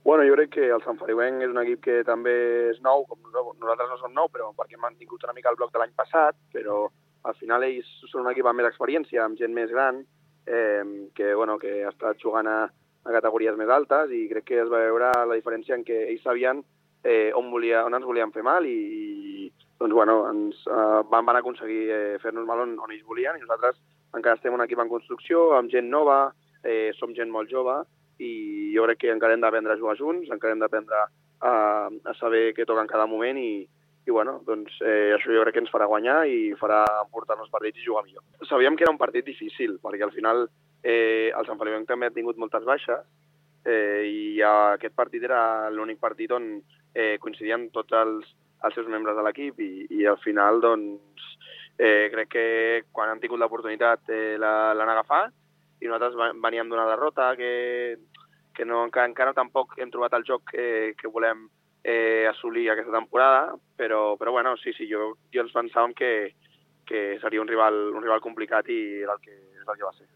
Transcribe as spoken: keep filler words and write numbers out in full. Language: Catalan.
Bueno, jo crec que el Sant Feliuenc és un equip que també és nou, com nosaltres no som nou, però perquè hem mantingut una mica el bloc de l'any passat, però al final ells són un equip amb més experiència, amb gent més gran, eh, que, bueno, que ha estat jugant a, a categories més altes i crec que es va veure la diferència en què ells sabien eh, on, volia, on ens volien fer mal i, i doncs, bueno, ens eh, van, van aconseguir eh, fer-nos mal on, on ells volien i nosaltres encara estem un equip en construcció, amb gent nova, eh, som gent molt jove, i jo crec que encara hem d'aprendre a jugar junts, encara hem d'aprendre a, a saber què toca en cada moment i, i bueno, doncs eh, això jo crec que ens farà guanyar i farà emportar-nos els partits i jugar millor. Sabíem que era un partit difícil, perquè al final eh, el Sant Feliuenc també ha tingut moltes baixes eh, i aquest partit era l'únic partit on eh, coincidien tots els, els seus membres de l'equip i, i al final doncs eh, crec que quan han tingut l'oportunitat eh, l'han agafat i nosaltres veníem d'una derrota que, que no, encara, encara tampoc hem trobat el joc que, que volem eh, assolir aquesta temporada, però, però bueno, sí, sí, jo, jo ens pensàvem que, que seria un rival, un rival complicat i el que, és el que va ser.